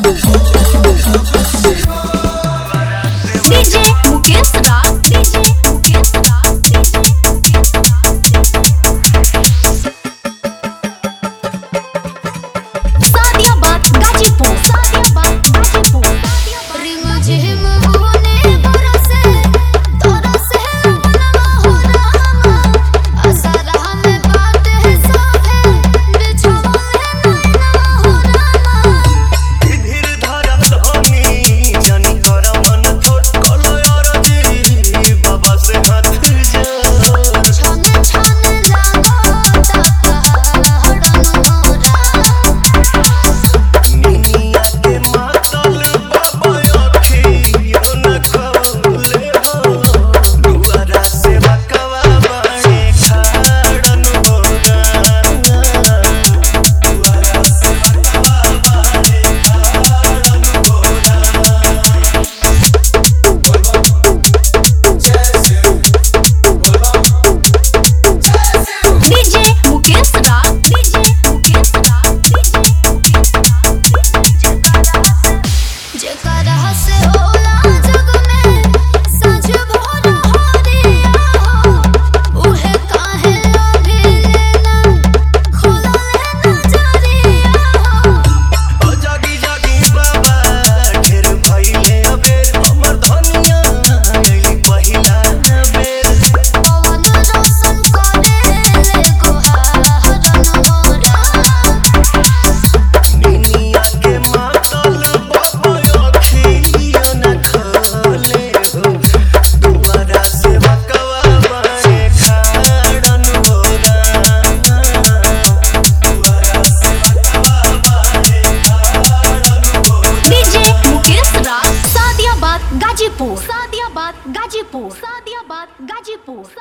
DJ Mukesh Raj, DJ Mukesh Raj, DJ Mukesh Raj. Sadiyabad Ghazipur, Sadiyabad Ghazipur. रिम झिम होने बरसे तरसे मनवा हो रामा असरा में बात है साफे बिछोने नैना हो रामा धीर धारा धनी जानी कर मन थोट कलो अरजी बाबा से हाथ जोड़ छन छन लागो तपहरन हो रामा निनिया के मातल बाबा अखियों न खोले हो दुआरा से बकवा बने खाड़न हो दुआरा से बकवा बने खाड़न DJ Mukesh Raj, DJ Mukesh Raj, DJ Mukesh Raj. जेकरा से होला जग में सज भोर हरिया हो उहे काहे अभी लेना खोलले नजरिया हो जागी जागी बाबा ढेर भइले अबेर हमर धनिया आइली पहिला बेर पवन रोशन करे ले गोहारन हो राम निनिया के मातल बाबा अखियों न खोले हो दुआरा से बकवा बने खाड़न हो दुआरा से बकवा बने खाड़न हो डीजे मुकेश राज, सादियाबाद गाजीपुर, सादियाबाद गाजीपुर, सादियाबाद गाजीपुर।